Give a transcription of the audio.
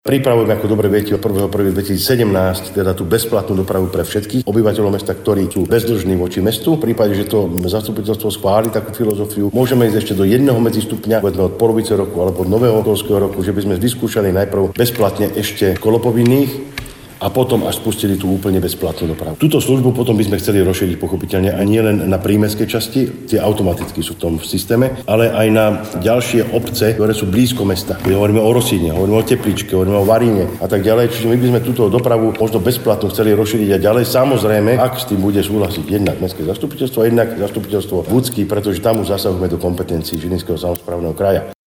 Pripravujeme, ako dobre viete, od 1.1.2017 teda tú bezplatnú dopravu pre všetkých obyvateľov mesta, ktorí sú bezdlžní voči mestu. V prípade, že to zastupiteľstvo schváli takú filozofiu, môžeme ísť ešte do jedného medzistupňa, povedzme od polovice roku alebo od nového školského roku, že by sme vyskúšali najprv bezplatne ešte školopovinných a potom až spustili tú úplne bezplatnú dopravu. Túto službu potom by sme chceli rozšíriť pochopiteľne a nie len na prímestské časti, tie automaticky sú v tom systéme, ale aj na ďalšie obce, ktoré sú blízko mesta. Hovoríme o Rosíne, hovoríme o Tepličke, hovoríme o Varíne a tak ďalej. Čiže my by sme túto dopravu možno bezplatnú chceli rozšíriť a ďalej. Samozrejme, ak s tým bude súhlasiť jednak mestské zastupiteľstvo, jednak zastupiteľstvo Vúcky, pretože tam už zasahujeme do kompetencií Žilinského samosprávneho kraja.